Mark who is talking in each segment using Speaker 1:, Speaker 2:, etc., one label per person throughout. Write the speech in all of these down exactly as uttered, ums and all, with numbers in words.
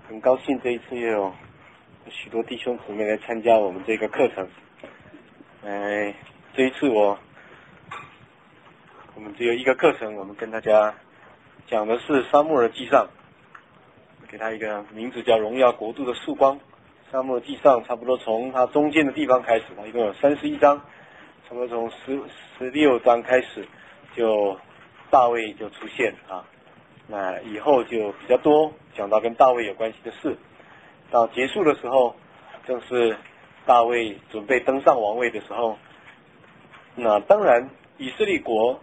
Speaker 1: 很高兴这一次又有许多弟兄姊妹来参加我们这个课程。哎，这一次我我们只有一个课程，我们跟大家讲的是撒母耳记上，给他一个名字叫荣耀国度的曙光。撒母耳记上差不多从它中间的地方开始，它一共有三十一章，差不多从十十六章开始，就大卫就出现啊。那以后就比较多讲到跟大卫有关系的事，到结束的时候，正是大卫准备登上王位的时候。那当然，以色列国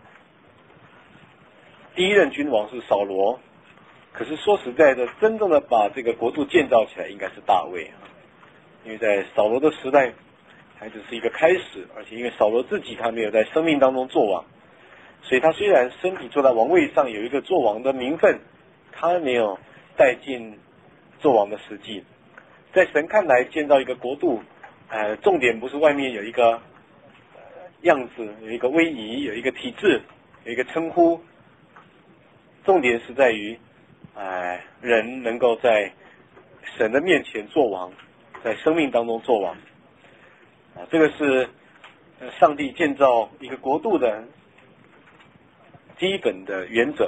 Speaker 1: 第一任君王是扫罗，可是说实在的，真正的把这个国度建造起来，应该是大卫，因为在扫罗的时代还只是一个开始，而且因为扫罗自己他没有在生命当中做王。所以他虽然身体坐在王位上有一个做王的名分，他没有带进做王的实际。在神看来，建造一个国度，呃，重点不是外面有一个、呃、样子，有一个威仪，有一个体制，有一个称呼，重点是在于，呃，人能够在神的面前做王，在生命当中做王。啊，这个是呃上帝建造一个国度的基本的原则。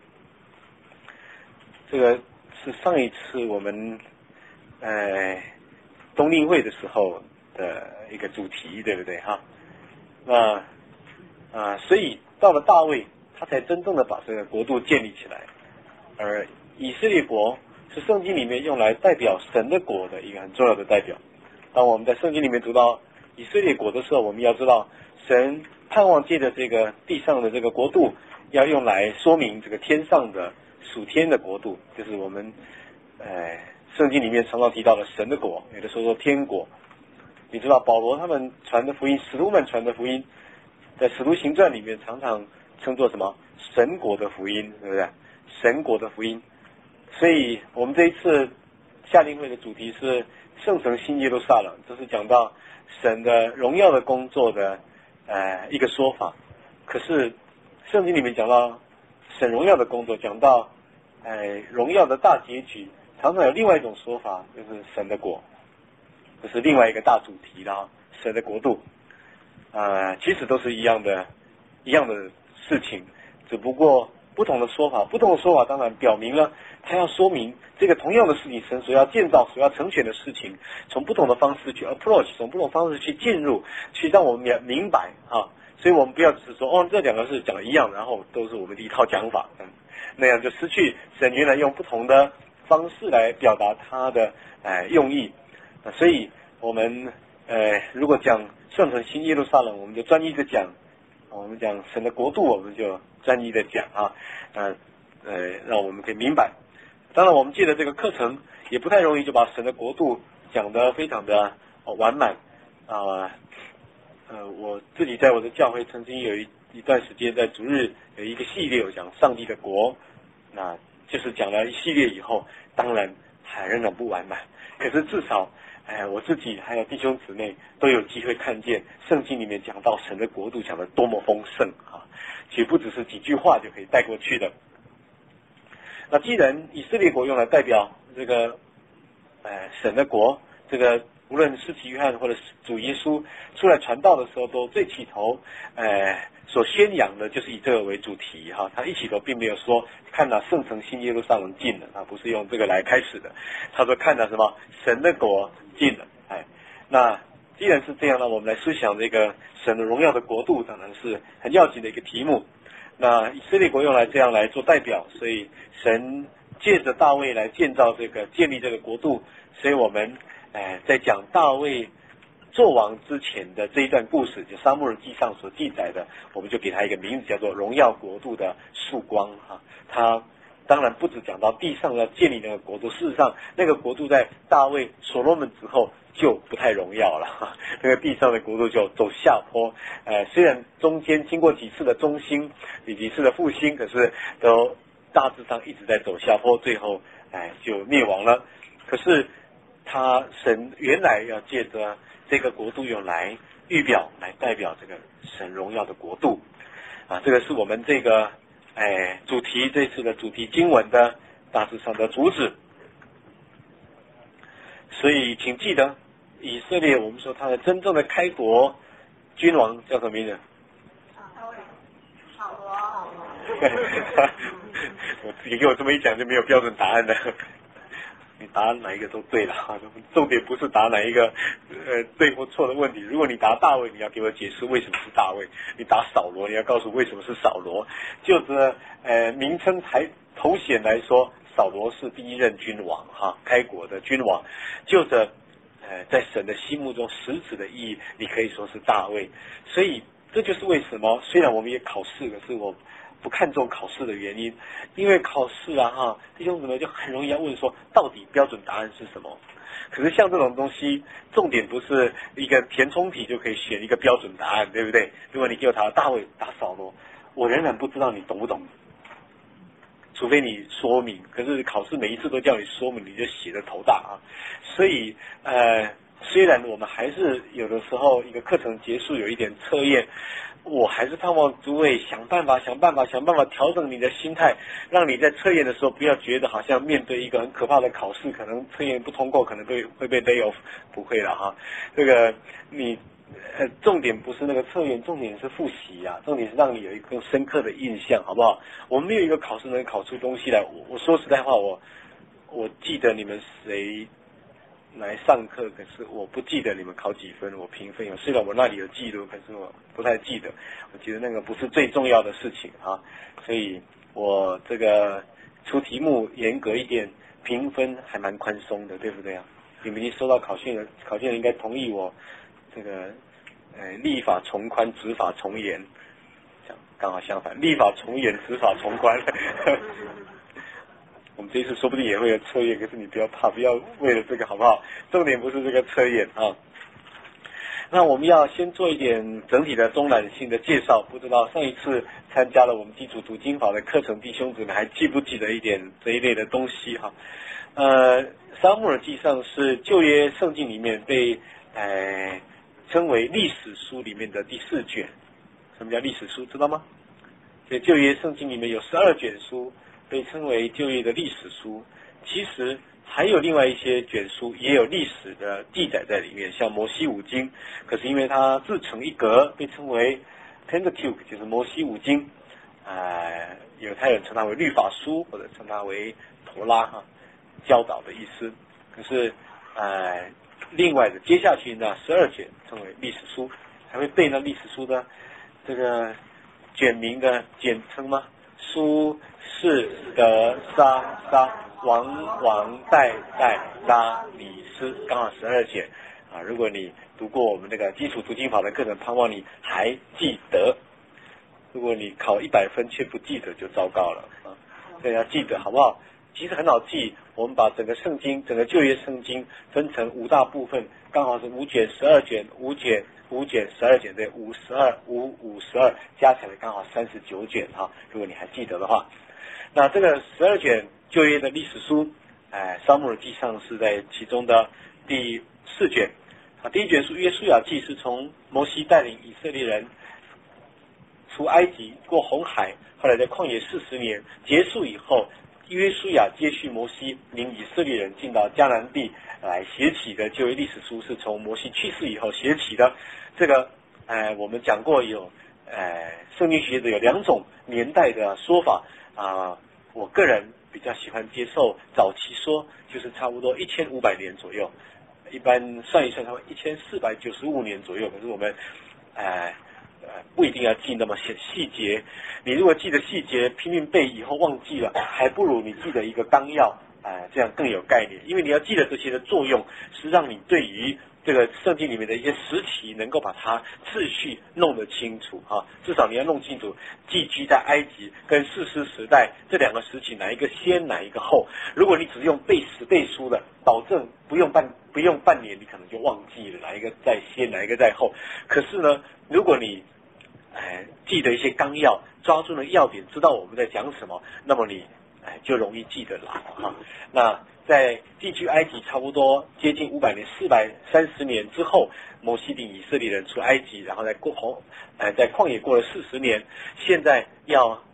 Speaker 1: 这个是上一次我们呃冬令会的时候的一个主题，对不对哈？那啊，所以到了大卫，他才真正的把这个国度建立起来。而以色列国是圣经里面用来代表神的国的一个很重要的代表。当我们在圣经里面读到以色列国的时候，我们要知道神盼望借着这个地上的这个国度，要用来说明这个天上的属天的国度，就是我们呃圣经里面常常提到的神的国，有的时候说天国。你知道保罗他们传的福音，使徒们传的福音，在使徒行传里面常常称作什么神国的福音，对不对？神国的福音。所以我们这一次夏令会的主题是圣城新耶路撒冷，这是讲到神的荣耀的工作的呃一个说法。可是圣经里面讲到神荣耀的工作，讲到呃荣耀的大结局，常常有另外一种说法，就是神的国，这是另外一个大主题啦，神的国度。呃其实都是一样的一样的事情，只不过不同的说法，不同的说法当然表明了他要说明这个同样的事情，神所要建造、所要成全的事情，从不同的方式去 approach， 从不同方式去进入，去让我们明白啊。所以我们不要只是说哦，这两个是讲的一样，然后都是我们的一套讲法，嗯，那样就失去神原来用不同的方式来表达他的呃用意。啊、所以我们呃如果讲圣城新耶路撒冷，我们就专一的讲。我们讲神的国度，我们就专一的讲啊，呃呃，让我们可以明白。当然，我们借着这个课程，也不太容易就把神的国度讲得非常的、哦、完满啊。呃，我自己在我的教会曾经有一一段时间，在主日有一个系列，我讲上帝的国，那就是讲了一系列以后，当然还仍然不完满，可是至少。哎，我自己还有弟兄姊妹都有机会看见圣经里面讲到神的国度讲得多么丰盛啊！其实不只是几句话就可以带过去的。那既然以色列国用来代表这个呃神的国，这个无论施洗约翰或者主耶稣出来传道的时候，都最起头呃所宣扬的就是以这个为主题哈。他一起头并没有说看到圣城新耶路撒冷近了，他不是用这个来开始的。他说看到什么神的国近了，哎，那既然是这样呢，我们来思想这个神的荣耀的国度，当然是很要紧的一个题目。那以色列国用来这样来做代表，所以神借着大卫来建造这个建立这个国度，所以我们呃在讲大卫做王之前的这一段故事，就撒母耳记上所记载的，我们就给他一个名字，叫做荣耀国度的曙光哈。他当然不只讲到地上要建立那个国度，事实上那个国度在大卫所罗门之后就不太荣耀了哈，那个地上的国度就走下坡。呃，虽然中间经过几次的中兴，以几次的复兴，可是都大致上一直在走下坡，最后哎就灭亡了。可是他神原来要借着这个国度用来预表，来代表这个神荣耀的国度啊，这个是我们这个哎主题这次的主题经文的大致上的主旨。 所以请记得，以色列我们说他的真正的开国君王叫什么名字？
Speaker 2: 扫罗，扫
Speaker 1: 罗。我你给我这么一讲就没有标准答案了。你答哪一个都对了，重点不是答哪一个呃对或错的问题。如果你答大卫，你要给我解释为什么是大卫；你答扫罗，你要告诉我为什么是扫罗。就这呃名称才头衔来说，扫罗是第一任君王哈，开国的君王。就这呃在神的心目中实质的意义，你可以说是大卫。所以这就是为什么虽然我们也考试，可是我不看重考试的原因，因为考试啊哈，弟兄姊妹就很容易要问说，到底标准答案是什么？可是像这种东西，重点不是一个填充题就可以选一个标准答案，对不对？如果你给我答大卫、答扫罗，我仍然不知道你懂不懂，除非你说明。可是考试每一次都叫你说明，你就写得头大啊。所以呃，虽然我们还是有的时候一个课程结束有一点测验。我还是盼望诸位想办法想办法想办法调整你的心态，让你在测验的时候不要觉得好像面对一个很可怕的考试，可能测验不通过，可能会会被 lay off， 不会了哈。这个你呃重点不是那个测验，重点是复习啊，重点是让你有一个更深刻的印象，好不好？我们没有一个考试能考出东西来。我我说实在话，我我记得你们谁来上课，可是我不记得你们考几分，我评分有，虽然我那里有记录，可是我不太记得。我觉得那个不是最重要的事情啊，所以我这个出题目严格一点，评分还蛮宽松的，对不对啊？你们已经收到考卷了，考卷人应该同意我这个呃立法从宽，执法从严，刚好相反，立法从严，执法从宽。我们这一次说不定也会有测验，可是你不要怕，不要为了这个好不好？重点不是这个测验啊。那我们要先做一点整体的中览性的介绍。不知道上一次参加了我们基础读经法的课程弟兄姊妹还记不记得一点这一类的东西哈？呃，撒母耳记上是旧约圣经里面被呃称为历史书里面的第四卷。什么叫历史书？知道吗？在旧约圣经里面有十二卷书，被称为旧约的历史书。其实还有另外一些卷书也有历史的记载在里面，像摩西五经，可是因为它自成一格，被称为 Pentateuch， 就是摩西五经。呃，犹太人称它为律法书，或者称它为陀拉哈，教导的意思。可是呃，另外的接下去呢，十二卷称为历史书，还会背那历史书的这个卷名的简称吗？苏士德沙沙王王代代拉里斯，刚好十二卷啊！如果你读过我们这个基础读经法的课程，盼望你还记得。如果你考一百分却不记得，就糟糕了啊！所以要记得，好不好？其实很好记，我们把整个圣经，整个旧约圣经分成五大部分，刚好是五卷、十二卷、五卷、五卷、十二卷，对，五十二、五五十二，加起来刚好三十九卷哈。如果你还记得的话，那这个十二卷旧约的历史书，哎，撒母耳记上是在其中的第四卷啊。第一卷书约书亚记是从摩西带领以色列人出埃及过红海，后来在旷野四十年结束以后，约书亚接续摩西领以色列人进到迦南地来写起的旧约历史书，是从摩西去世以后写起的。这个呃我们讲过有呃圣经学者有两种年代的说法啊、呃，我个人比较喜欢接受早期说，就是差不多一千五百年左右，一般算一算，差不多一千四百九十五年左右。可是我们呃呃，不一定要记那么细细节。你如果记得细节，拼命背，以后忘记了，还不如你记得一个纲要，呃，这样更有概念。因为你要记得这些的作用，是让你对于这个圣经里面的一些时期，能够把它次序弄得清楚啊。至少你要弄清楚，寄居在埃及跟士师时代这两个时期，哪一个先，哪一个后。如果你只用背死背书的，保证不用半不用半年，你可能就忘记了哪一个在先，哪一个在后。可是呢，如果你哎，记得一些纲要，抓住了要点，知道我们在讲什么，那么你哎就容易记得牢哈。那在寄居埃及差不多接近五百年，四百三十年之后，摩西领以色列人出埃及，然后在过红，呃，在旷野过了四十年，现在要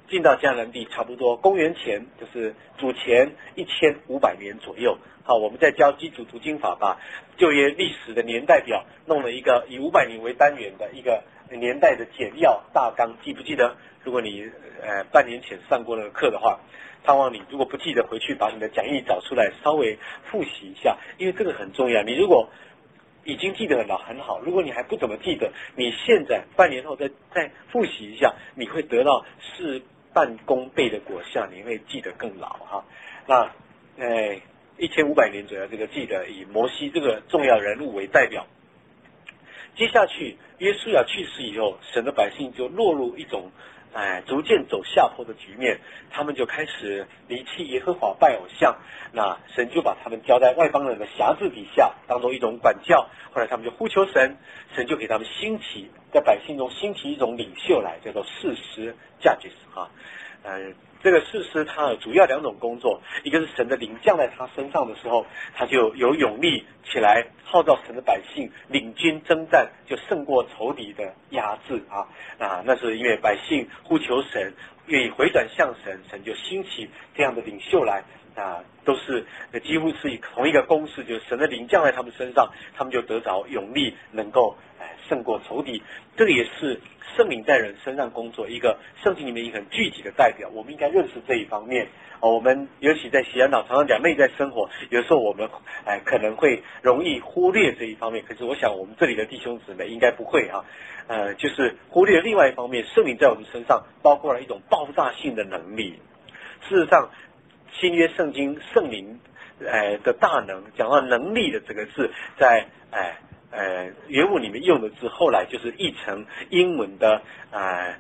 Speaker 1: 进到迦南地差不多公元前就是主前一千五百年左右。好，我们在教基础读经法把旧约历史的年代表弄了一个以五百年为单元的一个年代的简要大纲，记不记得？如果你呃半年前上过那个课的话，盼望你如果不记得，回去把你的讲义找出来稍微复习一下，因为这个很重要。你如果已经记得很好很好，如果你还不怎么记得，你现在半年后再再复习一下，你会得到事半功倍的果效，你会记得更牢哈。那呃一千五百年左右，这个记得以摩西这个重要人物为代表。接下去约书亚去世以后，神的百姓就落入一种哎，逐渐走下坡的局面，他们就开始离弃耶和华，拜偶像。那神就把他们交在外邦人的辖制底下，当做一种管教。后来他们就呼求神，神就给他们兴起，在百姓中兴起一种领袖来，叫做士师 judges 哈。呃，这个士师他主要两种工作，一个是神的灵降在他身上的时候，他就有勇力起来号召神的百姓领军征战，就胜过仇敌的压制啊啊！那是因为百姓呼求神，愿意回转向神，神就兴起这样的领袖来啊，都是几乎是以同一个公式，就是神的灵降在他们身上，他们就得着勇力，能够哎胜过仇敌。这个也是圣灵在人身上工作一个圣经里面一个很具体的代表，我们应该认识这一方面。哦、我们尤其在西安岛常常讲内在生活，有时候我们哎可能会容易忽略这一方面，可是我想我们这里的弟兄姊妹应该不会啊，呃，就是忽略另外一方面，圣灵在我们身上包括了一种爆炸性的能力。事实上，新约圣经圣灵呃的大能，讲到能力的这个字，在哎。呃呃，原文里面用的字，后来就是译成英文的呃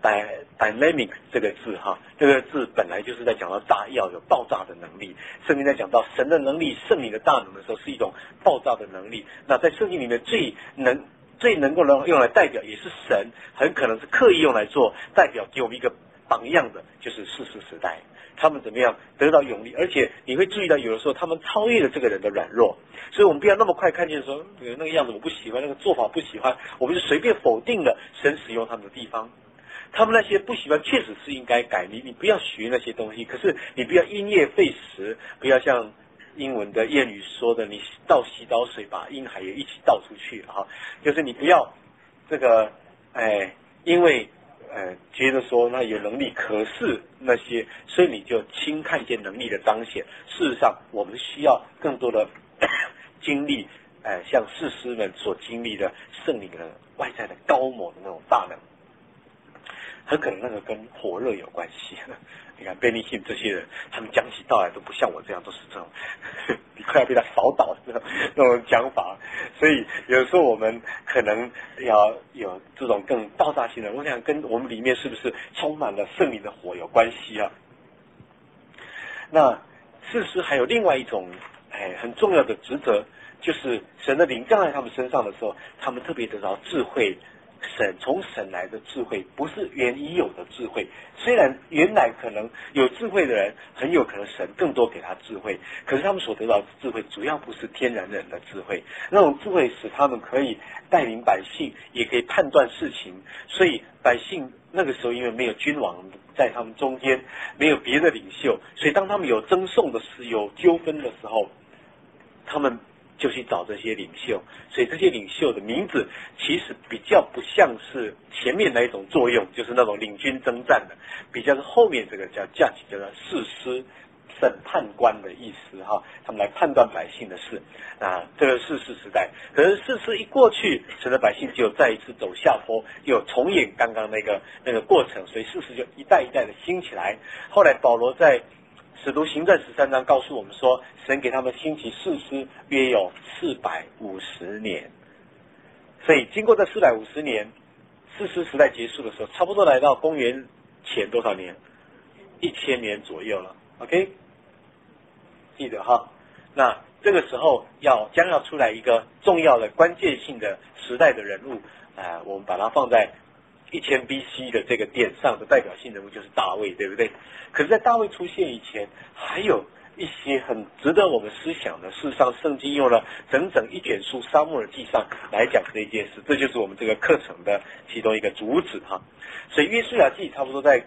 Speaker 1: dynamic 这个字哈，这个字本来就是在讲到炸药有爆炸的能力。圣经在讲到神的能力、圣灵的大能的时候，是一种爆炸的能力。那在圣经里面最能最能够用来代表，也是神很可能是刻意用来做代表，给我们一个榜样的，就是士师时代。他们怎么样得到勇力，而且你会注意到有的时候他们超越了这个人的软弱，所以我们不要那么快看见说那个样子我不喜欢，那个做法不喜欢，我们就随便否定了神使用他们的地方。他们那些不喜欢确实是应该改，你你不要学那些东西，可是你不要因噎废食，不要像英文的谚语说的，你倒洗澡水把婴孩也一起倒出去哈，就是你不要这个哎因为呃，觉得说那有能力，可是那些，所以你就轻看见能力的彰显。事实上，我们需要更多的经历，呃，像士师们所经历的圣灵的外在的高猛的那种大能，很可能那个跟火热有关系。你看贝尼信这些人，他们讲起道来都不像我这样，都是这种你快要被他扫倒的那种那种讲法。所以有时候我们可能要有这种更爆炸性的，我想跟我们里面是不是充满了圣灵的火有关系啊？那事实还有另外一种哎很重要的职责，就是神的灵降在他们身上的时候，他们特别得到智慧。神从神来的智慧不是原已有的智慧，虽然原来可能有智慧的人很有可能神更多给他智慧，可是他们所得到的智慧主要不是天然人的智慧，那种智慧使他们可以带领百姓，也可以判断事情。所以百姓那个时候因为没有君王在他们中间，没有别的领袖，所以当他们有争讼的事、有纠纷的时候，他们就去找这些领袖，所以这些领袖的名字其实比较不像是前面那一种作用，就是那种领军征战的，比较是后面这个叫 judge， 叫做士师、审判官的意思哈，他们来判断百姓的事啊，这个士师时代。可是士师一过去，神的百姓就再一次走下坡，又重演刚刚那个那个过程，所以士师就一代一代的兴起来。后来保罗在使徒行传十三章告诉我们说，神给他们兴起士师约有四百五十年，所以经过这四百五十年，士师时代结束的时候，差不多来到公元前多少年？一千年左右了。OK， 记得哈。那这个时候要将要出来一个重要的关键性的时代的人物啊、呃，我们把它放在一千 B C 的这个点上的代表性人物就是大卫，对不对？可是在大卫出现以前，还有一些很值得我们思想的。事实上圣经用了整整一卷书撒母耳记上来讲这一件事，这就是我们这个课程的其中一个主旨哈。所以约书亚记差不多在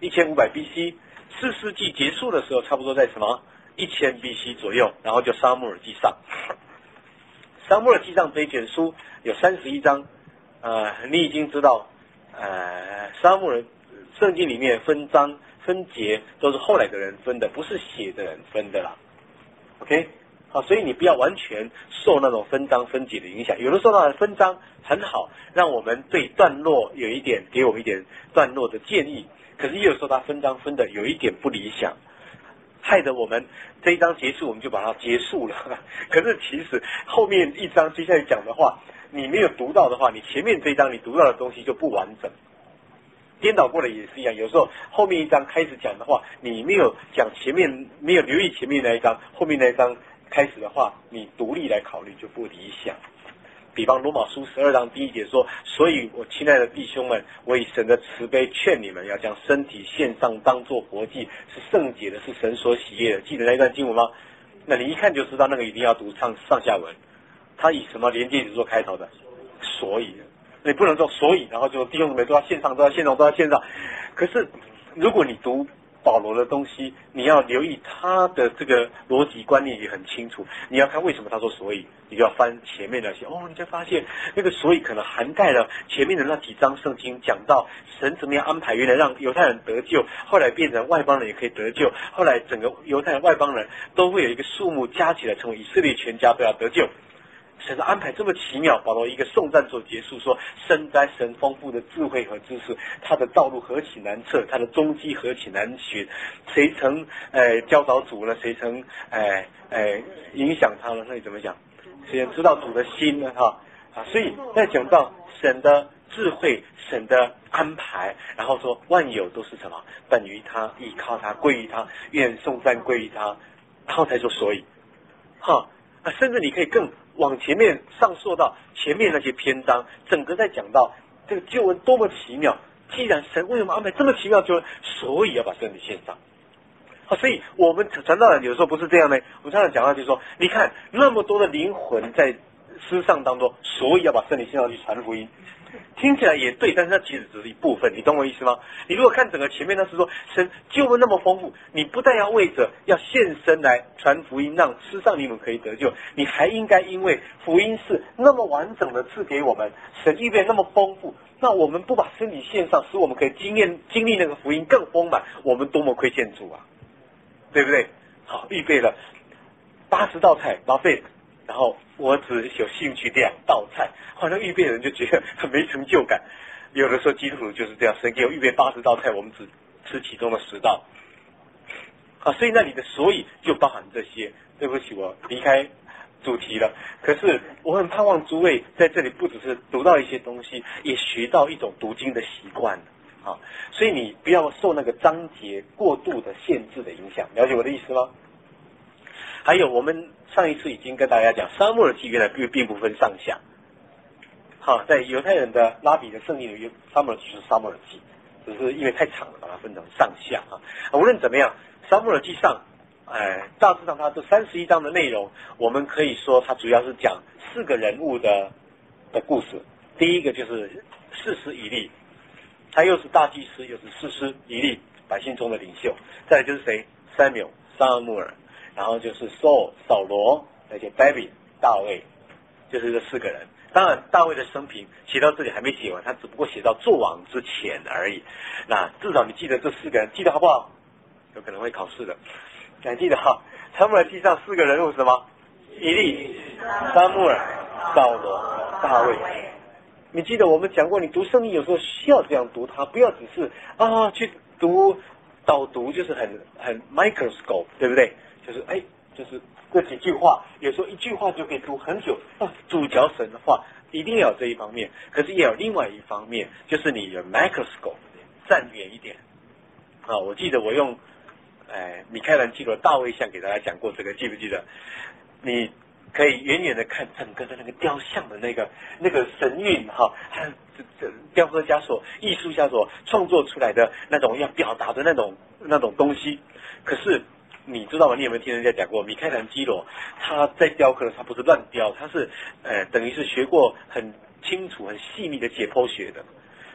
Speaker 1: 一千五百 B C， 四世纪结束的时候，差不多在什么一千 B C 左右，然后就撒母耳记上。撒母耳记上这一卷书有三十一章，呃，你已经知道，呃，撒母耳圣经里面分章分节都是后来的人分的，不是写的人分的啦。OK， 好，所以你不要完全受那种分章分节的影响。有的时候呢，分章很好，让我们对段落有一点，给我们一点段落的建议。可是也有时候他分章分的有一点不理想，害得我们这一章结束，我们就把它结束了。可是其实后面一章接下来讲的话，你没有读到的话，你前面这一章你读到的东西就不完整。颠倒过来也是一样，有时候后面一章开始讲的话，你没有讲前面，没有留意前面那一章，后面那一章开始的话，你独立来考虑就不理想。比方罗马书十二章第一节说，所以我亲爱的弟兄们，我以神的慈悲劝你们，要将身体献上，当作活祭，是圣洁的，是神所喜悦的。记得那一段经文吗？那你一看就知道那个一定要读上上下文。他以什么连接词做开头的？所以你不能说所以，然后就弟兄们都要献上，都要献上，都要献上。可是如果你读保罗的东西，你要留意他的这个逻辑观念也很清楚。你要看为什么他说所以，你就要翻前面那些哦，你就发现那个所以可能涵盖了前面的那几章圣经，讲到神怎么样安排，原来让犹太人得救，后来变成外邦人也可以得救，后来整个犹太人外邦人都会有一个数目加起来，成为以色列全家都要得救。神的安排这么奇妙，保罗一个颂赞所结束说，深哉神丰富的智慧和知识，他的道路何其难测，他的踪迹何其难寻，谁曾呃教导主呢？谁曾呃呃影响他呢？那你怎么讲？谁能知道主的心呢？哈啊，所以在讲到神的智慧，神的安排，然后说万有都是什么？本于他，依靠他，归于他，愿颂赞归于他，然后才说所以，哈啊，甚至你可以更往前面上溯到前面那些篇章，整个在讲到这个救恩多么奇妙。既然神为什么安排这么奇妙救恩，所以要把身体献上。啊，所以我们传道人有时候不是这样呢。我们常常讲到就是说，你看那么多的灵魂在世上当中，所以要把身体献上去传福音。听起来也对，但是它其实只是一部分，你懂我意思吗？你如果看整个前面，那是说神救恩那么丰富，你不但要为着要献身来传福音，让世上你们可以得救，你还应该因为福音是那么完整的赐给我们，神预备那么丰富，那我们不把身体献上，使我们可以经验经历那个福音更丰满，我们多么亏欠主啊，对不对？好，预备了八十道菜，buffet。然后我只有兴趣两道菜，好像预备的人就觉得很没成就感。有的时候基督徒就是这样，神给我预备八十道菜，我们只吃其中的十道。啊，所以那里的所以就包含这些。对不起，我离开主题了。可是我很盼望诸位在这里不只是读到一些东西，也学到一种读经的习惯。啊，所以你不要受那个章节过度的限制的影响，了解我的意思吗？还有，我们上一次已经跟大家讲，撒母耳记原来并并不分上下。好，在犹太人的拉比的圣经里面，撒母耳记是撒母耳记，只是因为太长了，把它分成上下啊。无论怎么样，撒母耳记上，哎，大致上它这三十一章的内容，我们可以说它主要是讲四个人物的的故事。第一个就是士师以利，他又是大祭司，又是士师以利，百姓中的领袖。再来就是谁 ？Samuel 撒母耳。然后就是 Saul 扫罗，而且 David 大卫，就是这四个人。当然大卫的生平写到这里还没写完，他只不过写到作王之前而已。那至少你记得这四个人，记得好不好？有可能会考试的，还记得哈？撒母耳记上四个人物是什么？以利、撒母耳、扫罗、大卫。你记得我们讲过，你读圣经有时候需要这样读它，不要只是啊去读导读，就是很很 microscope， 对不对？就是哎，就是这几句话，有时候一句话就可以读很久啊。主角神的话一定要有这一方面，可是也有另外一方面，就是你的 microscope 站远一点啊。我记得我用哎米开朗基罗大卫像给大家讲过这个，记不记得？你可以远远的看整个的那个雕像的那个那个神韵哈，这这雕刻家所艺术家所创作出来的那种要表达的那种那种东西，可是。你知道吗？你有没有听人家讲过？米开朗基罗他在雕刻的，他不是乱雕，他是呃等于是学过很清楚、很细密的解剖学的。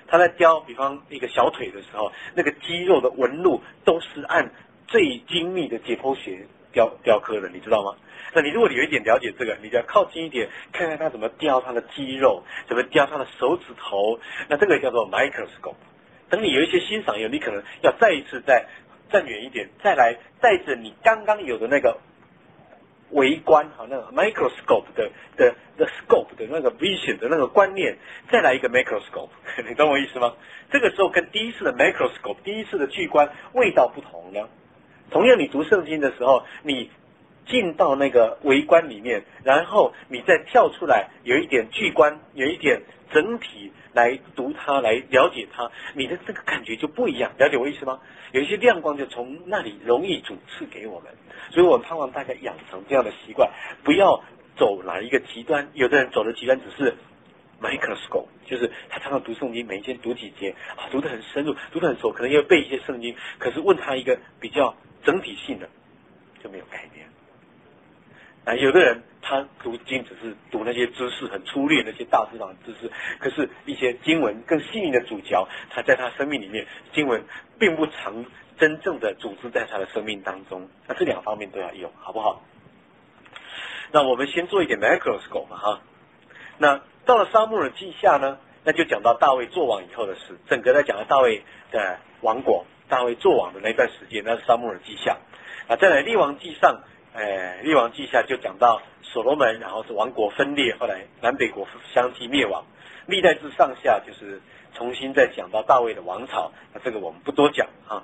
Speaker 1: 他在雕，比方一个小腿的时候，那个肌肉的纹路都是按最精密的解剖学雕雕刻的，你知道吗？那你如果有一点了解这个，你就要靠近一点，看看他怎么雕他的肌肉，怎么雕他的手指头，那这个叫做 microscope。等你有一些欣赏以后，你可能要再一次再站远一点，再来带着你刚刚有的那个微观哈，那个 microscope 的的的 scope 的那个 vision 的那个观念，再来一个 macroscope， 你懂我意思吗？这个时候跟第一次的 macroscope 第一次的巨观味道不同呢。同样你读圣经的时候，你进到那个微观里面，然后你再跳出来，有一点巨观，有一点整体来读它，来了解它，你的这个感觉就不一样，了解我意思吗？有一些亮光就从那里容易主赐给我们，所以我们盼望大家养成这样的习惯，不要走哪一个极端。有的人走的极端只是 microscope， 就是他常常读圣经，每一天读几节啊，读得很深入，读得很熟，可能要背一些圣经，可是问他一个比较整体性的就没有概念。啊，有的人他读经只是读那些知识很粗略，那些大致上的知识，可是一些经文更细腻的主角，他在他生命里面，经文并不常真正的组织在他的生命当中。那这两方面都要有，好不好？那我们先做一点 microscope 哈。那到了撒母耳记下呢，那就讲到大卫做王以后的事，整个在讲到大卫的王国，大卫做王的那段时间，那是撒母耳记下。啊，再来列王记上。哎，列王记下就讲到所罗门，然后是王国分裂，后来南北国相继灭亡。历代志上下就是重新再讲到大卫的王朝，那这个我们不多讲啊。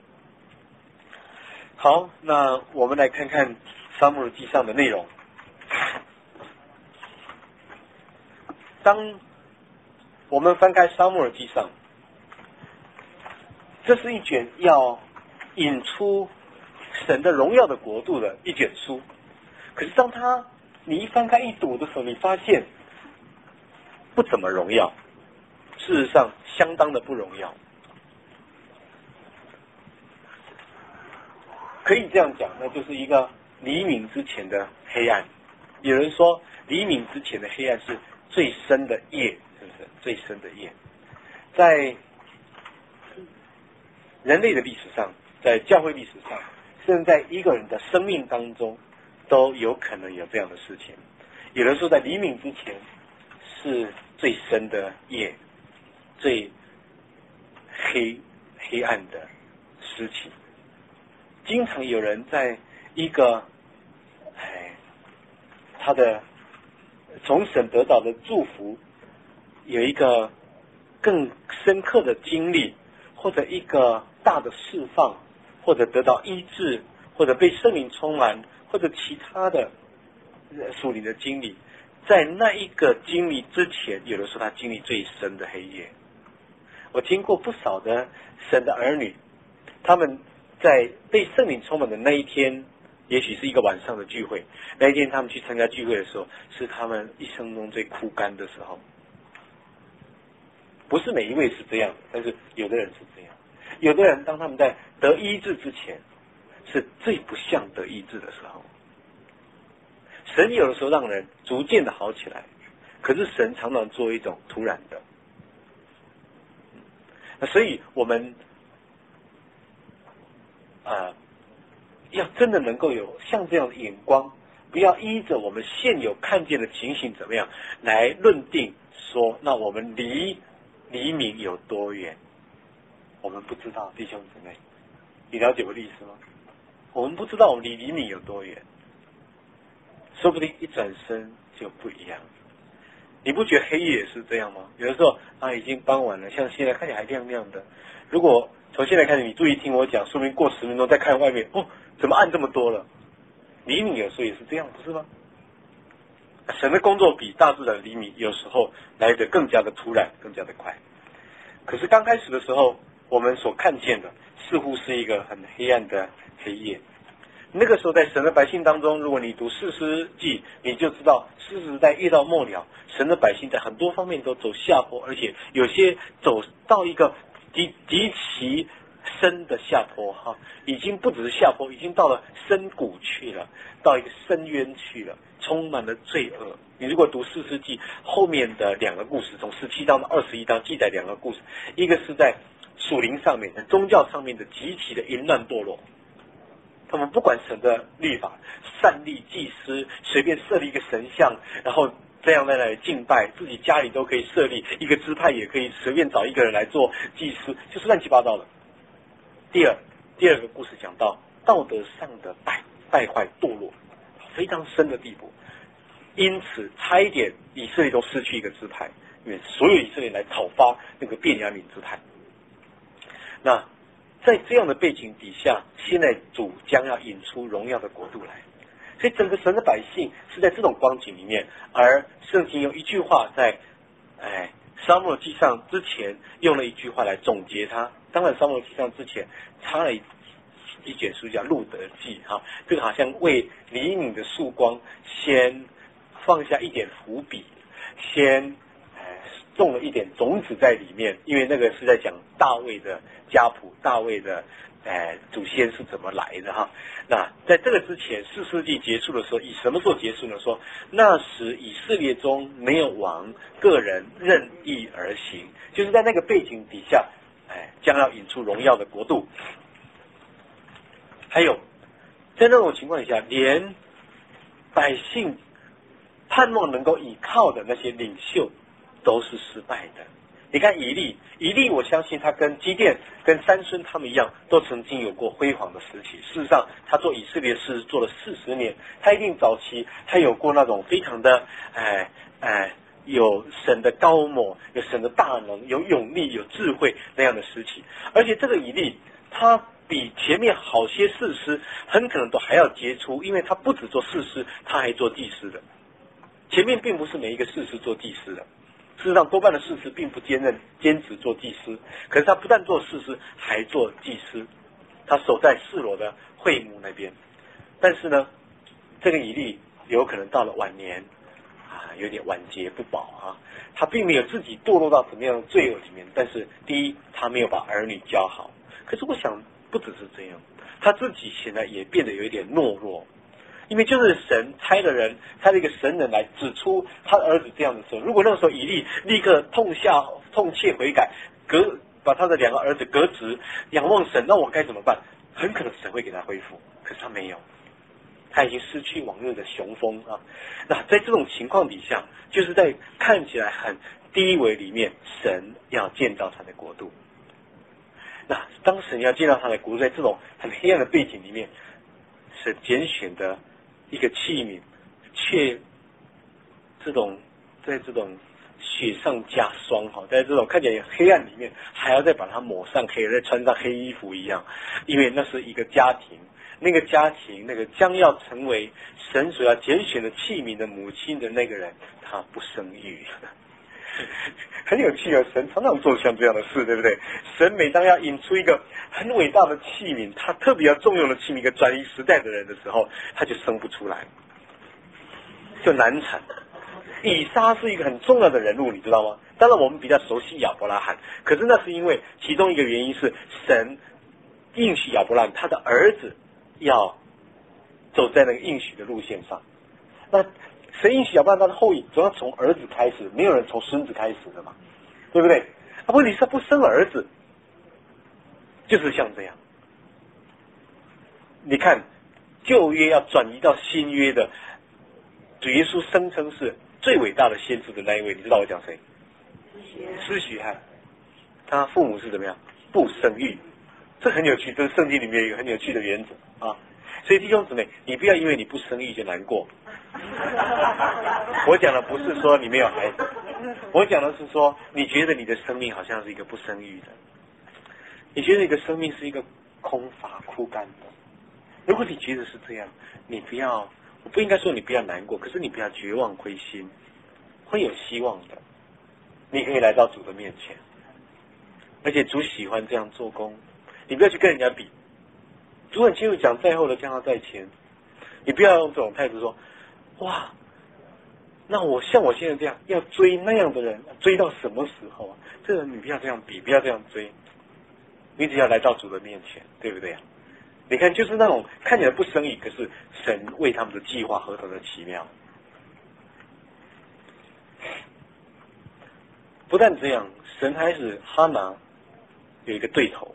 Speaker 1: 好，那我们来看看撒母耳记上的内容。当我们翻开撒母耳记上，这是一卷要引出神的荣耀的国度的一卷书，可是当他你一翻开一读的时候，你发现不怎么荣耀，事实上相当的不荣耀。可以这样讲，那就是一个黎明之前的黑暗。有人说黎明之前的黑暗是最深的夜，是不是最深的夜？在人类的历史上，在教会历史上，甚至在一个人的生命当中都有可能有这样的事情。有人说在黎明之前是最深的夜，最黑黑暗的时期。经常有人在一个哎他的从神得到的祝福有一个更深刻的经历，或者一个大的释放，或者得到医治，或者被圣灵充满，或者其他的属灵的经历，在那一个经历之前，有的时候他经历最深的黑夜。我听过不少的神的儿女，他们在被圣灵充满的那一天，也许是一个晚上的聚会，那一天他们去参加聚会的时候，是他们一生中最枯干的时候。不是每一位是这样，但是有的人是这样。有的人当他们在得医治之前，是最不像得医治的时候。神有的时候让人逐渐的好起来，可是神常常做一种突然的。那所以我们啊、呃，要真的能够有像这样的眼光，不要依着我们现有看见的情形怎么样来论定说，那我们离黎明有多远？我们不知道，弟兄姊妹，你了解我的意思吗？我们不知道我们离黎明有多远，说不定一转身就不一样。你不觉得黑夜也是这样吗？有的时候啊，已经傍晚了，像现在看起来还亮亮的。如果从现在开始你注意听我讲，说明过十分钟再看外面，哦，怎么暗这么多了？黎明有时候也是这样，不是吗？神的工作比大自然的黎明有时候来得更加的突然，更加的快。可是刚开始的时候，我们所看见的似乎是一个很黑暗的黑夜。那个时候在神的百姓当中，如果你读士师记，你就知道士师时代遇到末了，神的百姓在很多方面都走下坡，而且有些走到一个极极其深的下坡哈，已经不只是下坡，已经到了深谷去了，到一个深渊去了，充满了罪恶。你如果读士师记后面的两个故事，从十七章到二十一章记载两个故事，一个是在属灵上面的宗教上面的极其的淫乱堕落，他们不管神的律法，擅立祭司，随便设立一个神像，然后这样在那里敬拜，自己家里都可以设立一个支派，也可以随便找一个人来做祭司，就是乱七八糟的。第二，第二个故事讲到道德上的败败坏堕落，非常深的地步，因此差一点以色列都失去一个支派，因为所有以色列来讨伐那个便雅悯支派。那在这样的背景底下，现在主将要引出荣耀的国度来，所以整个神的百姓是在这种光景里面，而圣经用一句话在哎撒母耳记上之前用了一句话来总结它。当然撒母耳记上之前插了一一卷书叫路德记哈，这个好像为黎明的曙光先放下一点伏笔，先种了一点种子在里面，因为那个是在讲大卫的家谱，大卫的呃祖先是怎么来的哈。那在这个之前，士师记结束的时候，以什么时候结束呢？说那时以色列中没有王，个人任意而行，就是在那个背景底下，哎，将要引出荣耀的国度。还有，在那种情况下，连百姓盼望能够依靠的那些领袖都是失败的。你看以利，以利我相信他跟基甸跟三孙他们一样，都曾经有过辉煌的时期。事实上他做以色列事做了四十年，他一定早期他有过那种非常的哎哎有神的高抹，有神的大能，有勇力，有智慧那样的时期。而且这个以利他比前面好些士师很可能都还要杰出，因为他不只做士师，他还做祭司的。前面并不是每一个士师做祭司的，事实上多半的士师并不兼任兼职做祭司，可是他不但做士师，还做祭司，他守在示罗的会幕那边。但是呢，这个以利有可能到了晚年啊，有点晚节不保啊，他并没有自己堕落到什么样的罪恶里面，但是第一，他没有把儿女教好。可是我想不只是这样，他自己现在也变得有一点懦弱，因为就是神差了人，差了一个神人来指出他的儿子这样的时候，如果那个时候以利立刻痛下痛切悔改，革把他的两个儿子革职，仰望神，那我该怎么办？很可能神会给他恢复，可是他没有，他已经失去往日的雄风啊。那在这种情况底下，就是在看起来很低微里面，神要建造他的国度。那当神要建造他的国度，在这种很黑暗的背景里面，是拣选的一个器皿，却这种在这种雪上加霜哈，在这种看起来黑暗里面，还要再把它抹上黑，再穿上黑衣服一样，因为那是一个家庭，那个家庭那个将要成为神所要拣选的器皿的母亲的那个人，他不生育。很有趣啊，神常常做像这样的事，对不对？神每当要引出一个很伟大的器皿，他特别要重用的器皿，一个转移时代的人的时候，他就生不出来，就难产。以撒是一个很重要的人物，你知道吗？当然我们比较熟悉亚伯拉罕，可是那是因为其中一个原因是神应许亚伯拉罕他的儿子要走在那个应许的路线上。那神应许亚伯拉罕他的后裔总要从儿子开始，没有人从孙子开始的嘛，对不对？啊，问题是他不生儿子，就是像这样。你看旧约要转移到新约的，主耶稣声称是最伟大的先知的那一位，你知道我讲谁？施许汉，他父母是怎么样？不生育，这很有趣，这是圣经里面有一个很有趣的原则啊。所以弟兄姊妹，你不要因为你不生育就难过。我讲的不是说你没有孩子，我讲的是说你觉得你的生命好像是一个不生育的，你觉得你的生命是一个空乏枯干的。如果你觉得是这样，你不要，我不应该说你不要难过，可是你不要绝望灰心，会有希望的。你可以来到主的面前，而且主喜欢这样做工，你不要去跟人家比。主很清楚讲，在后的将要在前，你不要用这种态度说，哇，那我像我现在这样要追那样的人，追到什么时候啊？这个你不要这样比，不要这样追。 你只要来到主的面前，对不对啊？你看，就是那种看起来不生意，可是神为他们的计划何等的奇妙。不但这样，神还使哈拿有一个对头，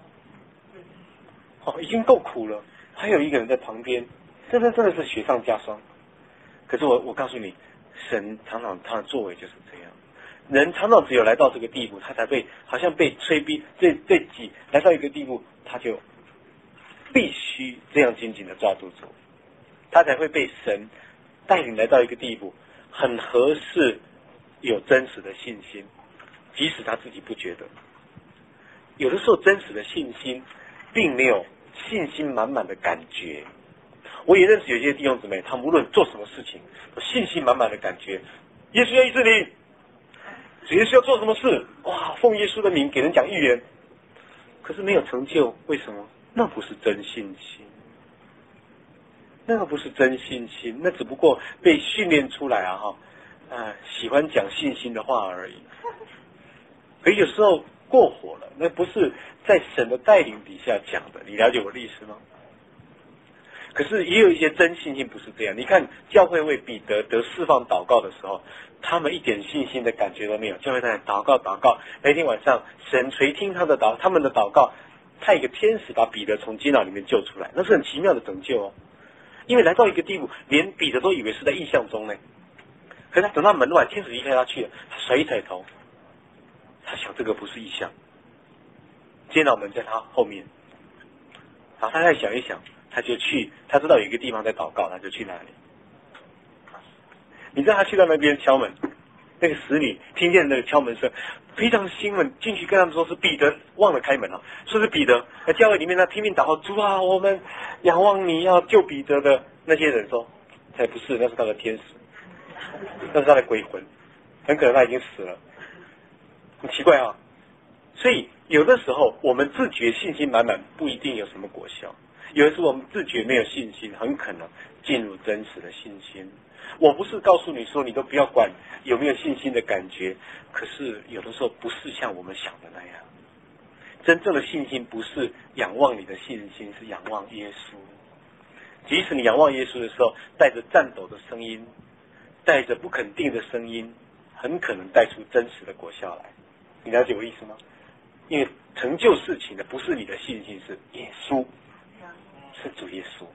Speaker 1: 哦，已经够苦了，还有一个人在旁边，真的真的是雪上加霜。可是我我告诉你，神常常他的作为就是这样，人常常只有来到这个地步，他才被好像被催逼，被被挤来到一个地步，他就必须这样紧紧的抓住主，他才会被神带领来到一个地步，很合适有真实的信心，即使他自己不觉得。有的时候真实的信心并没有信心满满的感觉。我也认识有些弟兄姊妹，他们无论做什么事情都信心满满的感觉，耶稣要医治你，主耶稣要做什么事，哇，奉耶稣的名给人讲预言，可是没有成就，为什么？那不是真信心，那个不是真信心，那只不过被训练出来啊哈，啊，喜欢讲信心的话而已。可有时候过火了，那不是在神的带领底下讲的，你了解我的意思吗？可是也有一些真信心不是这样。你看教会为彼得得释放祷告的时候，他们一点信心的感觉都没有。教会在祷告祷告，那天晚上神垂听他的祷，他们的祷告，派一个天使把彼得从监牢里面救出来，那是很奇妙的拯救哦。因为来到一个地步，连彼得都以为是在异象中呢。可是他等到门外，天使离开他去了，他甩一甩头，他想这个不是异象，监牢门在他后面，然后他再想一想。他就去，他知道有一个地方在祷告，他就去那里。你知道他去到那边敲门，那个使女听见那个敲门声，非常兴奋，进去跟他们说是彼得忘了开门了，说是彼得。在教会里面他拼命祷告，主啊，我们仰望你要救彼得的那些人说，才不是，那是他的天使，那是他的鬼魂，很可能他已经死了，很奇怪啊。所以有的时候我们自觉信心满满，不一定有什么果效。有的时候我们自觉没有信心，很可能进入真实的信心。我不是告诉你说你都不要管有没有信心的感觉，可是有的时候不是像我们想的那样。真正的信心不是仰望你的信心，是仰望耶稣。即使你仰望耶稣的时候，带着颤抖的声音，带着不肯定的声音，很可能带出真实的果效来。你了解我意思吗？因为成就事情的不是你的信心，是耶稣，是主耶稣。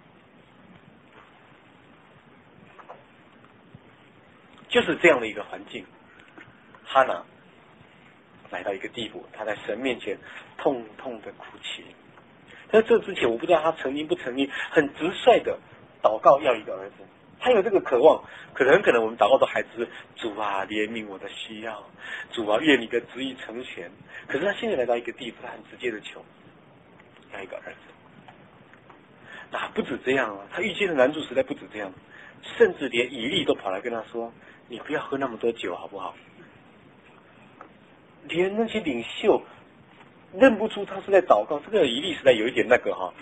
Speaker 1: 就是这样的一个环境，哈拿来到一个地步，他在神面前痛痛的哭泣。在这之前，我不知道他曾经不曾经很直率的祷告要一个儿子，他有这个渴望。可能很可能我们祷告的孩子是主啊，怜悯我的需要，主啊，愿你的旨意成全。可是他现在来到一个地步，他很直接的求要一个儿子。那不止这样啊，他遇见的难处实在不止这样，甚至连以利都跑来跟他说：“你不要喝那么多酒，好不好？”连那些领袖认不出他是在祷告，这个以利实在有一点那个哈。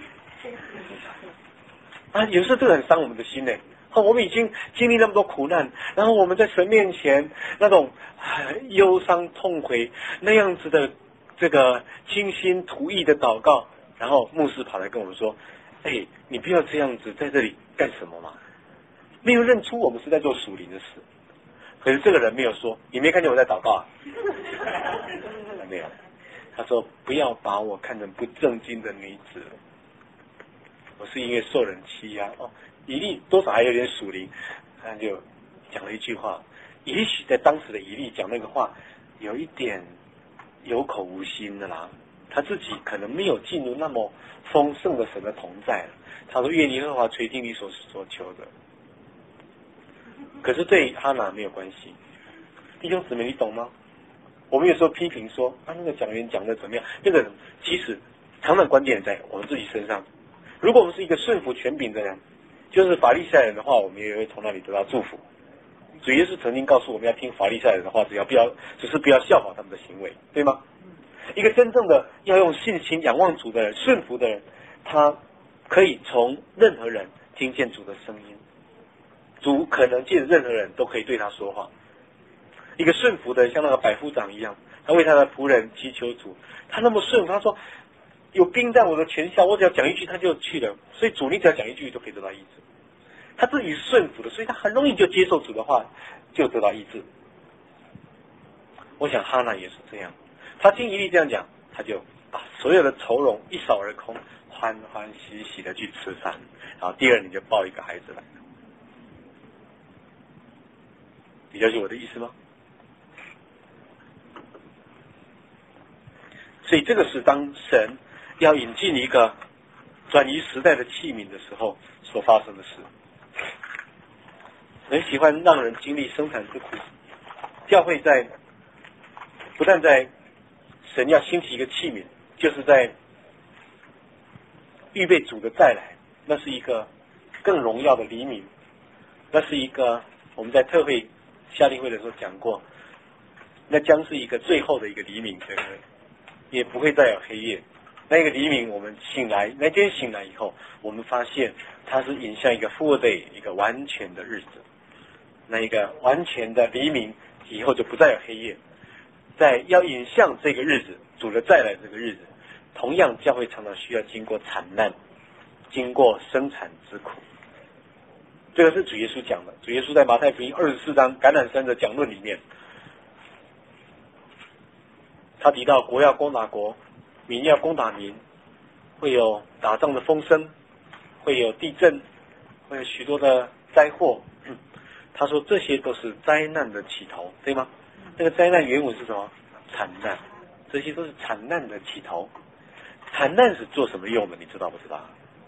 Speaker 1: 啊，有时候这个很伤我们的心呢。哦，我们已经经历那么多苦难，然后我们在神面前那种、啊、忧伤痛悔那样子的这个倾心吐意的祷告，然后牧师跑来跟我们说：“哎，你不要这样子在这里干什么嘛？”没有认出我们是在做属灵的事。可是这个人没有说：“你没看见我在祷告啊？”没有，他说：“不要把我看成不正经的女子，我是因为受人欺压。”哦，以利多少还有点属灵，他就讲了一句话。也许在当时的以利讲那个话，有一点有口无心的啦。他自己可能没有进入那么丰盛的神的同在。他说：“愿耶和华垂听你所所求的。”可是对哈拿没有关系。弟兄姊妹，你懂吗？我们有时候批评说啊，那个讲员讲的怎么样？那个其实常常关键在我们自己身上。如果我们是一个顺服权柄的人，就是法利赛人的话，我们也会从那里得到祝福。主耶稣曾经告诉我们要听法利赛人的话，只要不要，只是不要效仿他们的行为，对吗？一个真正的要用信心仰望主的人，顺服的人，他可以从任何人听见主的声音。主可能借着任何人都可以对他说话。一个顺服的人像那个百夫长一样， 他为他的仆人祈求主，他那么顺服，他说有兵在我的权下，我只要讲一句他就去了，所以主你只要讲一句就可以得到医治。他自己顺服的，所以他很容易就接受主的话，就得到医治。我想哈拿也是这样，他听以利这样讲，他就把所有的愁容一扫而空，欢欢喜喜的去吃饭，然后第二年就抱一个孩子来了。你了解我的意思吗？所以这个是当神要引进一个转移时代的器皿的时候所发生的事。很喜欢让人经历生产之苦，教会在不但在神要兴起一个器皿，就是在预备主的再来，那是一个更荣耀的黎明，那是一个我们在特会夏令会的时候讲过，那将是一个最后的一个黎明，对不对？也不会再有黑夜。那个黎明我们醒来，那天醒来以后，我们发现它是引向一个 full day， 一个完全的日子，那一个完全的黎明以后就不再有黑夜。在要引向这个日子，主的再来这个日子，同样教会常常需要经过惨难，经过生产之苦。这个是主耶稣讲的，主耶稣在马太福音二十四章橄榄山的讲论里面，他提到国要攻打国，民要攻打民，会有打仗的风声，会有地震，会有许多的灾祸。嗯、他说这些都是灾难的起头，对吗？那个灾难原文是什么？惨难，这些都是惨难的起头。惨难是做什么用的？你知道不知道？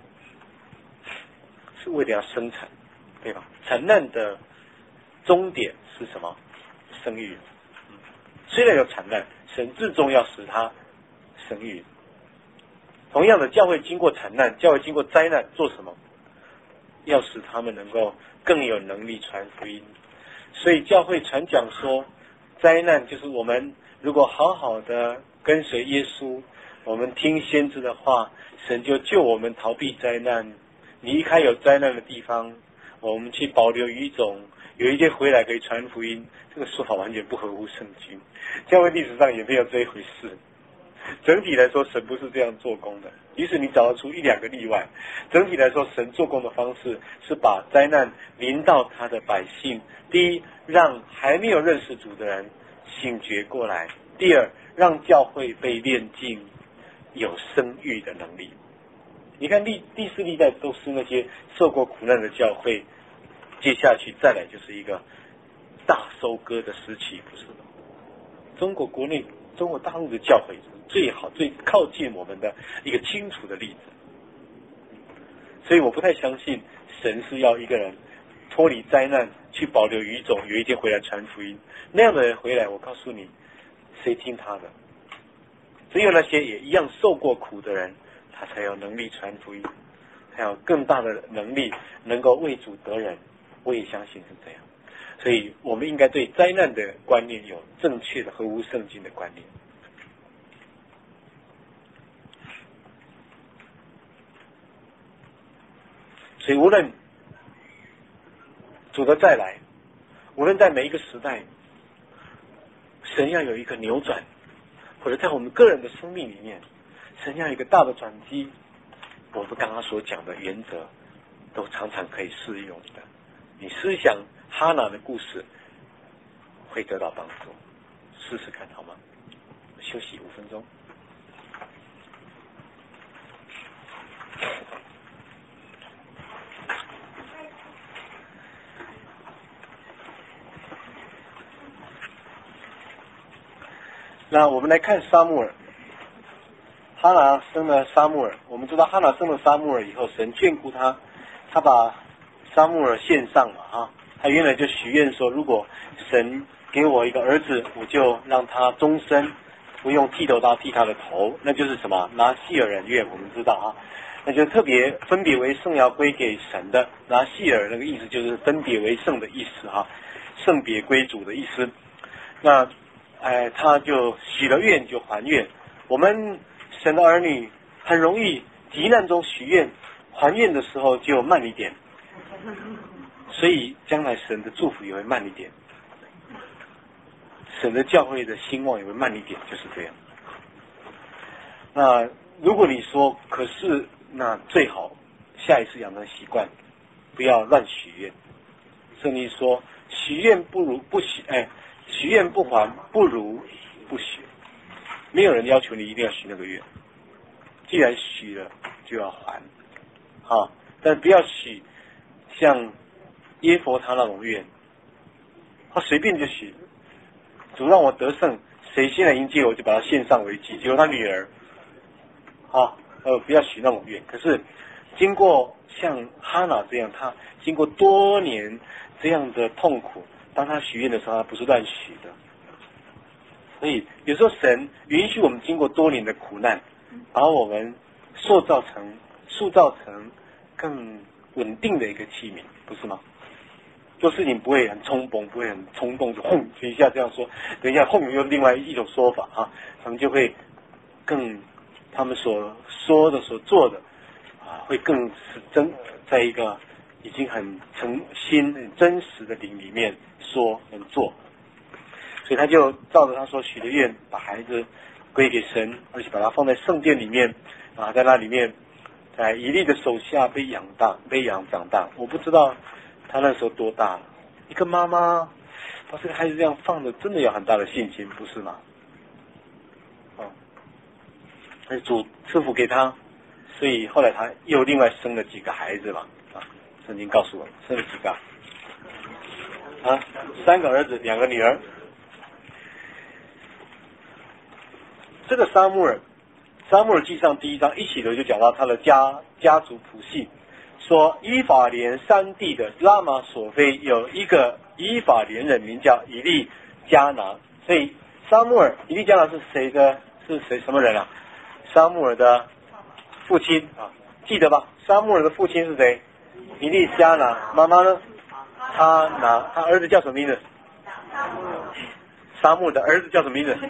Speaker 1: 是为了要生产，对吧？惨难的终点是什么？生育。嗯、虽然有惨难，神至终要使他生育。同样的，教会经过惨难，教会经过灾难，做什么？要使他们能够更有能力传福音。所以教会传讲说，灾难就是我们如果好好的跟随耶稣，我们听先知的话，神就救我们逃避灾难。离开有灾难的地方，我们去保留语种，有一天回来可以传福音。这个说法完全不合乎圣经，教会历史上也没有这一回事。整体来说，神不是这样做工的。即使你找得出一两个例外，整体来说，神做工的方式是把灾难临到他的百姓。第一，让还没有认识主的人醒觉过来；第二，让教会被炼净，有生育的能力。你看历第四历代都是那些受过苦难的教会，接下去再来就是一个大收割的时期，不是吗？中国国内中国大陆的教会最好最靠近我们的一个清楚的例子。所以我不太相信神是要一个人脱离灾难去保留语种，有一天回来传福音。那样的人回来，我告诉你，谁听他的？只有那些也一样受过苦的人，他才有能力传福音，才有更大的能力能够为主得人。我也相信是这样。所以我们应该对灾难的观念有正确的合乎圣经的观念。所以无论主的再来，无论在每一个时代，神要有一个扭转，或者在我们个人的生命里面，神要有一个大的转机，我们刚刚所讲的原则都常常可以适用的。你思想哈拿的故事会得到帮助，试试看好吗？休息五分钟。那我们来看撒母耳。哈拿生了撒母耳，我们知道哈拿生了撒母耳以后，神眷顾他，他把撒母耳献上了啊。他原来就许愿说，如果神给我一个儿子，我就让他终身不用剃头刀剃他的头，那就是什么拿细尔人愿，我们知道啊，那就特别分别为圣要归给神的。拿细尔那个意思就是分别为圣的意思啊，圣别归主的意思。那哎，他就许了愿就还愿。我们神的儿女很容易急难中许愿，还愿的时候就慢一点，所以将来神的祝福也会慢一点。 神的教会的兴旺也会慢一点，就是这样。那如果你说可是那最好下一次养成习惯，不要乱许愿。圣经说许愿不如不许，哎，许愿不还不如不许。没有人要求你一定要许那个愿，既然许了就要还，好，但不要许像耶佛他那种愿，他随便就许，主让我得胜，谁先来迎接我就把他献上为祭，结果他女儿，好，呃，不要许那种愿。可是经过像哈娜这样，他经过多年这样的痛苦，当他许愿的时候，他不是乱许的。所以有时候神允许我们经过多年的苦难，把我们塑造成塑造成更稳定的一个器皿，不是吗？做事情不会很冲动，不会很冲动，就轰一下这样说，等一下轰又另外一种说法啊，他们就会更他们所说的所做的啊，会更是真在一个已经很诚心很真实的灵里面说能做。所以他就照着他所许的愿，把孩子归给神，而且把他放在圣殿里面啊，在那里面，在以利的手下被养大，被养长大。我不知道他那时候多大了，一个妈妈把这个孩子这样放着，真的有很大的信心，不是吗？哦，那主赐福给他，所以后来他又另外生了几个孩子嘛，啊，圣经告诉我生了几个啊，三个儿子，两个女儿。这个撒母耳，撒母耳记上第一章一起头就讲到他的家家族谱系，说以法莲山地的拉玛索菲有一个以法莲人名叫以利加拿，所以撒母耳以利加拿是谁的？是谁什么人啊？撒母耳的父亲啊，记得吧？撒母耳的父亲是谁？以利加拿，妈妈呢？他拿他儿子叫什么名字？撒母耳的儿子叫什么名字？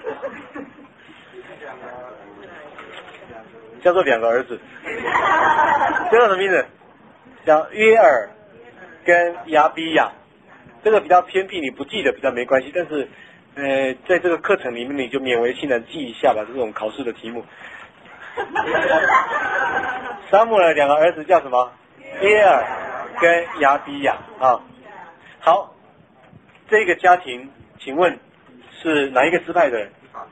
Speaker 1: 叫做两个儿子，叫什么名字？叫约尔跟亚比亚。这个比较偏僻，你不记得比较没关系，但是呃，在这个课程里面你就勉为其难记一下吧，这种考试的题目。撒母耳两个儿子叫什么？约尔跟亚比亚啊。好，这个家庭请问是哪一个支派的人？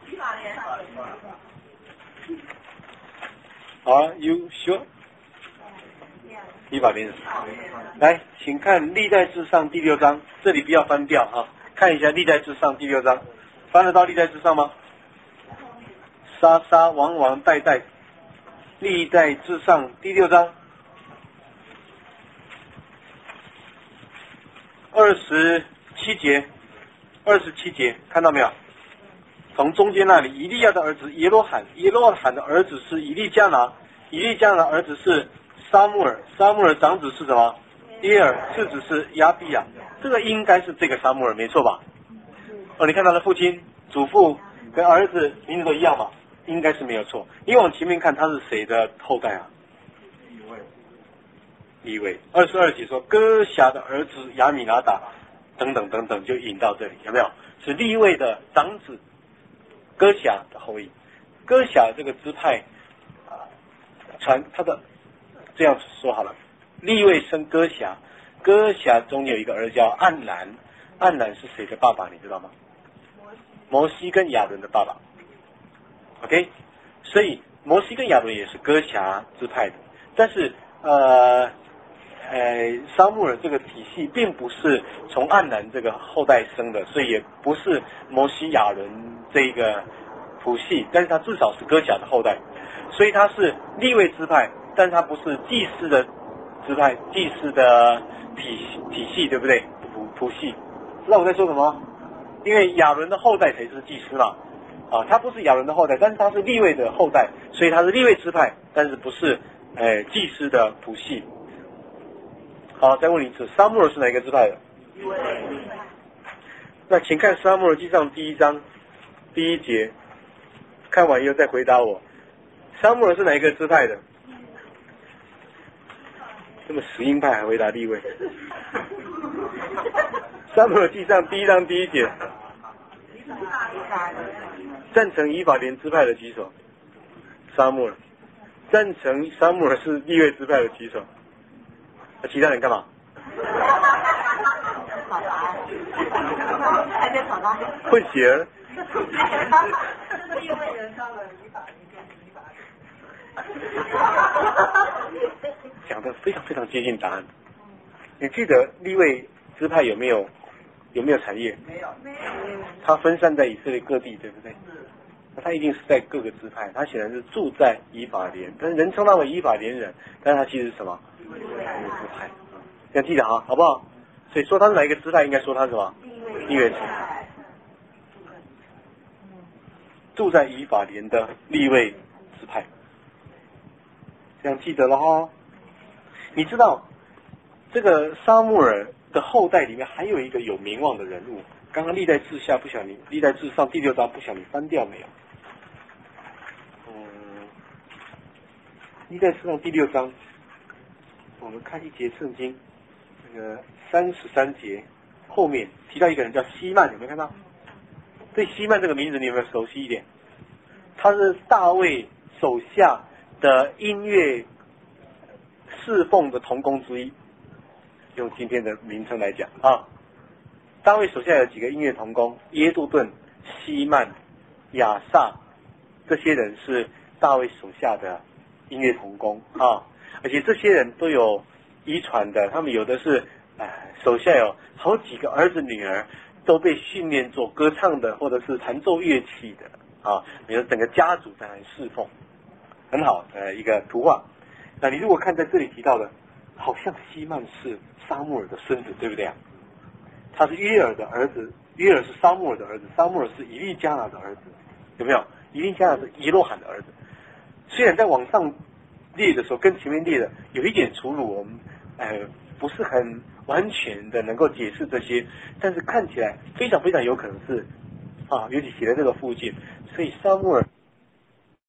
Speaker 1: 好 ，You sure？ 一百零来，请看历代志上第六章，这里不要翻掉啊，看一下历代志上第六章，翻得到历代志上吗？杀杀王王代代，历代志上第六章二十七节，二十七节看到没有？从中间那里，以利亚的儿子耶罗罕，耶罗罕的儿子是以利加拿，以利加拿的儿子是撒母耳，撒母耳长子是什么？耶尔，次子是亚比亚。这个应该是这个撒母耳，没错吧？哦，你看他的父亲、祖父跟儿子名字都一样嘛？应该是没有错。你往前面看，他是谁的后代啊？利未。利未。二十二节说哥辖的儿子亚米拿达，等等等等，就引到这里，有没有？是利未的长子。哥辖的后裔，哥辖这个支派啊，传他的这样说好了，利未生哥辖，哥辖中有一个儿子叫暗兰，暗兰是谁的爸爸？你知道吗？摩西跟亚伦的爸爸。OK， 所以摩西跟亚伦也是哥辖支派的，但是呃呃，撒母耳这个体系并不是从暗兰这个后代生的，所以也不是摩西亚伦这个谱系，但是他至少是哥辖的后代，所以他是利未支派，但是他不是祭司的支派，祭司的体体系，对不对？谱谱系，知道我在说什么？因为亚伦的后代才是祭司嘛，啊，他不是亚伦的后代，但是他是利未的后代，所以他是利未支派，但是不是呃祭司的谱系。好，再问你一次，撒母耳是哪一个支派的？那请看撒母耳记上第一章第一节，看完以后再回答我。撒母耳是哪一个支派的？这么死硬派还回答利未？撒母耳记上第一章第一节， 赞成以法莲支派的举手。撒母耳。赞成撒母耳是利未支派的举手。那其他人干嘛？
Speaker 2: 还在吵他。
Speaker 1: 混血儿。
Speaker 2: 利未人到了以法莲跟以法莲。
Speaker 1: 讲的非常非常接近答案。你记得利未支派有没有有没有产业？
Speaker 2: 没有，没有。
Speaker 1: 它分散在以色列各地，对不对？那他一定是在各个支派，他显然是住在以法莲，但是人称他为以法莲人，但是他其实是什么？利未支派，要记得哈，好不好？所以说他是哪一个支派，应该说他是什么？利未支派，住在以法莲的利未支派，这样记得了哈。你知道这个撒母耳的后代里面还有一个有名望的人物，刚刚历代志下不晓得你历代志上第六章不晓得你翻掉没有？嗯，历代志上第六章，我们看一节圣经，这个三十三节后面提到一个人叫希曼，有没有看到？对希曼这个名字你有没有熟悉一点？他是大卫手下的音乐侍奉的同工之一，用今天的名称来讲啊，大卫手下有几个音乐同工，耶杜顿、希曼、亚萨，这些人是大卫手下的音乐同工啊，而且这些人都有遗传的，他们有的是呃手下有好几个儿子女儿都被训练做歌唱的或者是弹奏乐器的啊，比如整个家族在那里侍奉，很好的一个图画。那你如果看在这里提到的，好像希曼是撒母耳的孙子，对不对啊？他是约尔的儿子，约尔是撒母耳的儿子，撒母耳是以利加拿的儿子，有没有？以利加拿是耶罗罕的儿子。虽然在往上列的时候跟前面列的有一点出入，我们呃不是很完全的能够解释这些，但是看起来非常非常有可能是啊，尤其写在这个附近，所以撒母耳